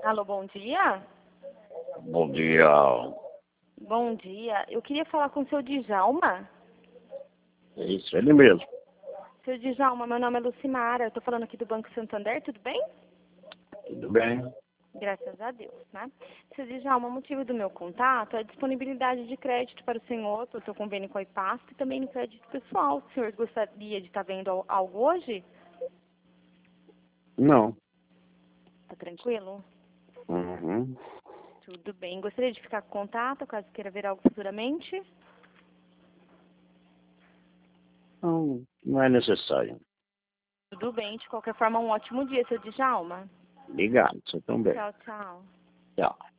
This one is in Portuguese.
Alô, bom dia? Bom dia. Bom dia. Eu queria falar com o seu Djalma. É isso, ele mesmo. Seu Djalma, meu nome é Lucimara. Eu estou falando aqui do Banco Santander, tudo bem? Tudo bem? Graças a Deus, né? Seu Djalma, o motivo do meu contato é a disponibilidade de crédito para o senhor, para o seu convênio com a IPASP e também no crédito pessoal. O senhor gostaria de estar vendo algo hoje? Não. Tá tranquilo? Uhum. Tudo bem. Gostaria de ficar com contato, caso queira ver algo futuramente? Não, não é necessário. Tudo bem. De qualquer forma, um ótimo dia, seu Djalma. Obrigado, você também. Tchau, tchau. Tchau.